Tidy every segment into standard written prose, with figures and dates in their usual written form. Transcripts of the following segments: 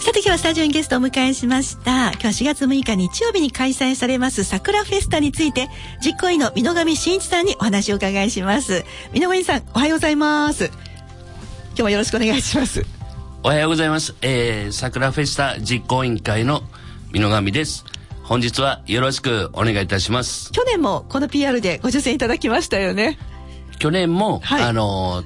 さて今日はスタジオにゲストをお迎えしました。今日は4月6日日曜日に開催されます桜フェスタについて実行委員の美濃上真一さんにお話をお伺いします。美濃上さん、おはようございます。今日もよろしくお願いします。 おはようございます。桜フェスタ実行委員会の美濃上です。本日はよろしくお願いいたします。 去年もこの PR でご出演いただきましたよね。 去年も、 はい、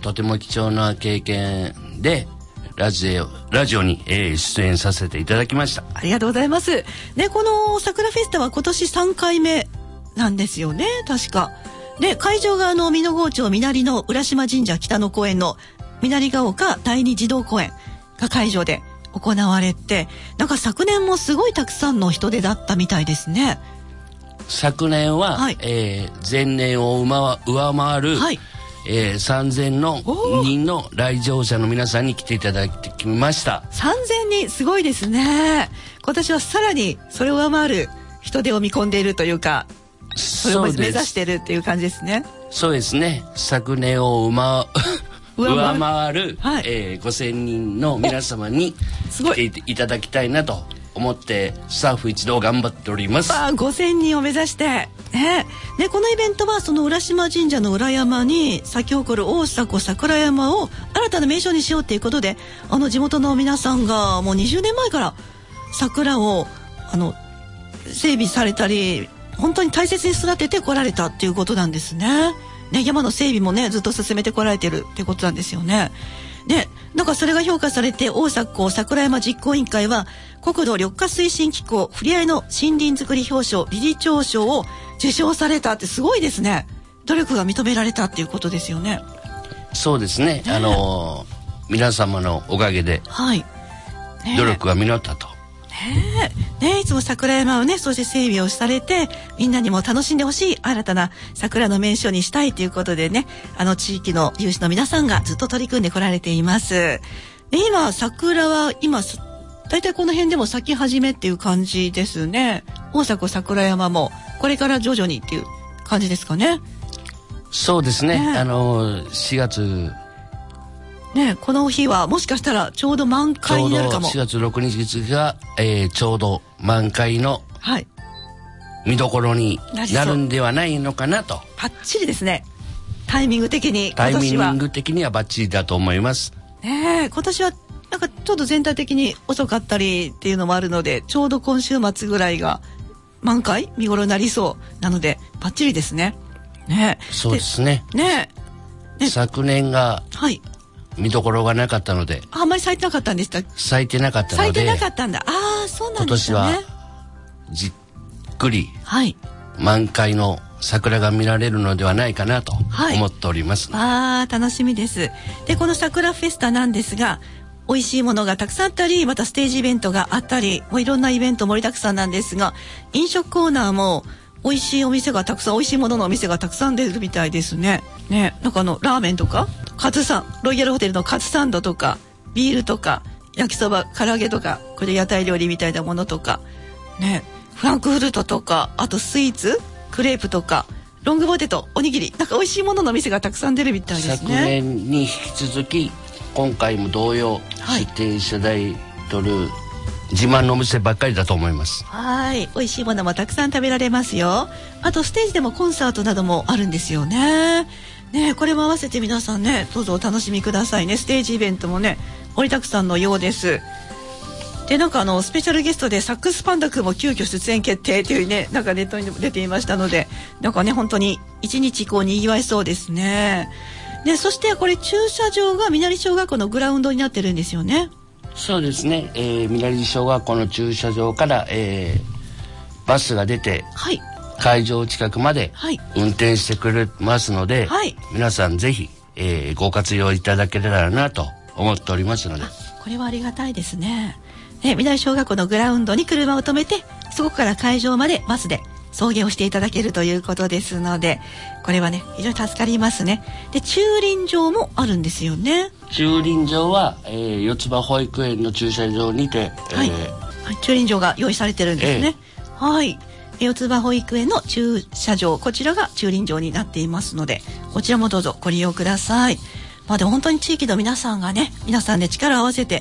とても貴重な経験でラジオに、出演させていただきました。 ありがとうございます。ね、この桜フェスタは今年3回目なんですよね、確か。で、会場が美濃郷町南の浦島神社北の公園の南ヶ丘第二児童公園が会場で行われて、なんか昨年もすごいたくさんの人出だったみたいですね。 昨年は、はい、前年を上回る、はい、3000人の来場者の皆さんに来ていただいてきました。 3000人、すごいですね。今年はさらにそれを上回る人手を見込んでいるというか、それを目指しているっていう感じですね。 そうですね。昨年を上回る、はい、5000人の皆様に来ていただきたいなと思ってスタッフ一同頑張っております。 5000人を目指して、ね、このイベントはその浦島神社の裏山に咲き誇る大迫桜山を新たな名所にしようということで、地元の皆さんがもう20年前から桜を整備されたり本当に大切に育ててこられたっていうことなんですね。山の整備もねずっと進めてこられてるってことなんですよね。で、なんかそれが評価されて大迫桜山実行委員会は国土緑化推進機構ふりあいの森林づくり表彰理事長賞を受賞されたってすごいですね。努力が認められたっていうことですよね。 そうですね。皆様のおかげで、はい、努力が実ったと。 いつも桜山をねそして整備をされてみんなにも楽しんでほしい新たな桜の名所にしたいということでね、地域の有志の皆さんがずっと取り組んでこられています。で、今桜は大体この辺でも咲き始めっていう感じですね。大迫桜山もこれから徐々にっていう感じですかね。 そうですね。4月ね、この日はもしかしたらちょうど満開になるかも。 4月6日が、ちょうど満開の見どころになるんではないのかなと。 バッチリですね。タイミング的にタイミング的にはバッチリだと思います。 今年はなんかちょっと全体的に遅かったりっていうのもあるので、ちょうど今週末ぐらいが満開見頃になりそうなのでバッチリですね。 そうですね。昨年が見どころがなかったので、 あんまり咲いてなかったんでした。 咲いてなかったので、 咲いてなかったんだ。そうなんですね。 今年はじっくり満開の桜が見られるのではないかなと思っております。 楽しみです。で、この桜フェスタなんですが、美味しいものがたくさんあったり、またステージイベントがあったり、もういろんなイベント盛りだくさんなんですが、飲食コーナーも美味しいお店がたくさん、美味しいもののお店がたくさん出るみたいですね。なんかラーメンとかカツサンロイヤルホテルのカツサンドとかビールとか焼きそば唐揚げとか、これ屋台料理みたいなものとかフランクフルトとか、あとスイーツクレープとかロングポテトおにぎり、なんか美味しいもののお店がたくさん出るみたいですね。 昨年に引き続き今回も同様、出店していただいとる自慢のお店ばっかりだと思います。 美味しいものもたくさん食べられますよ。あとステージでもコンサートなどもあるんですよね。これも合わせて皆さんどうぞお楽しみくださいね。ステージイベントも盛りだくさんのようです。で、なんかスペシャルゲストでサックスパンダ君も急遽出演決定というなんかネットに出ていましたので、なんか本当に一日にぎわいそうですね。で、そしてこれ駐車場が南小学校のグラウンドになってるんですよね。 そうですね。南小学校の駐車場から、バスが出て、会場近くまで運転してくれますので、皆さんぜひ、ご活用いただけたらなと思っておりますので。 これはありがたいですね。南小学校のグラウンドに車を止めて、そこから会場までバスで送迎をしていただけるということですので、これは非常に助かりますね。で、駐輪場もあるんですよね。 駐輪場は、四つ葉保育園の駐車場にて、 駐輪場が用意されてるんですね。四つ葉保育園の駐車場、こちらが駐輪場になっていますので、こちらもどうぞご利用ください。でも本当に地域の皆さんが皆さんで力を合わせて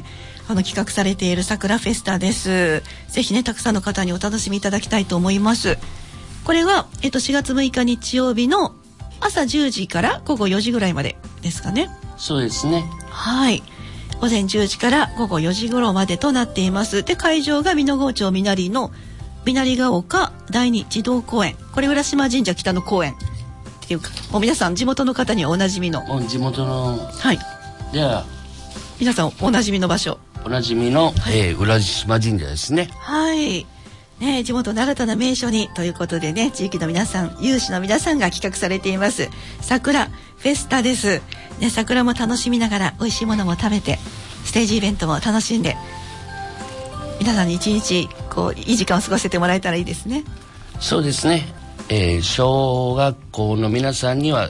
企画されている桜フェスタです。ぜひね、たくさんの方にお楽しみいただきたいと思います。これは、4月6日日曜日の朝10時から午後4時ぐらいまでですかね。 そうですね。 はい。午前10時から午後4時頃までとなっています。で、会場が美濃郷町みなりのみなりが丘第二児童公園。これ浦島神社北の公園っていうか、もう皆さん地元の方にはおなじみの。 地元の。 はい。 では、 皆さんおなじみの場所。 おなじみの、浦島神社ですね。 はい。ね、地元の新たな名所にということでね、地域の皆さん、有志の皆さんが企画されています桜フェスタです、ね、桜も楽しみながら美味しいものも食べてステージイベントも楽しんで皆さんに一日こういい時間を過ごせてもらえたらいいですね。 そうですね、小学校の皆さんには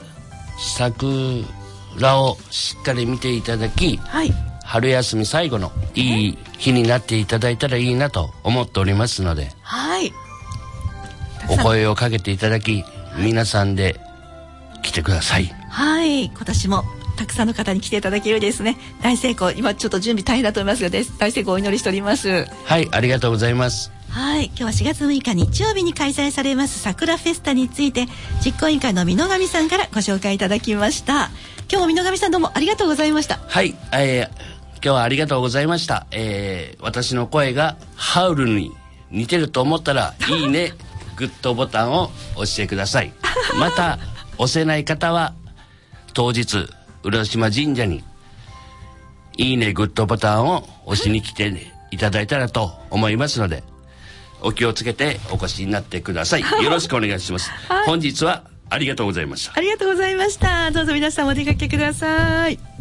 桜をしっかり見ていただき、はい、春休み最後のいい日になっていただいたらいいなと思っておりますので、 はい、 お声をかけていただき、皆さんで来てください。 はい、今年もたくさんの方に来ていただけるですね。大成功、今ちょっと準備大変だと思いますが、大成功をお祈りしております。 はい、ありがとうございます。 はい、今日は4月6日日曜日に開催されます桜フェスタについて実行委員会の美濃上さんからご紹介いただきました。今日も美濃上さんどうもありがとうございました。 はい、今日はありがとうございました。私の声がハウルに似てると思ったらいいねグッドボタンを押してください。また押せない方は当日浦島神社にいいねグッドボタンを押しに来ていただいたらと思いますので、お気をつけてお越しになってください。よろしくお願いします。はい、本日はありがとうございました。 ありがとうございました。どうぞ皆さんお出かけください。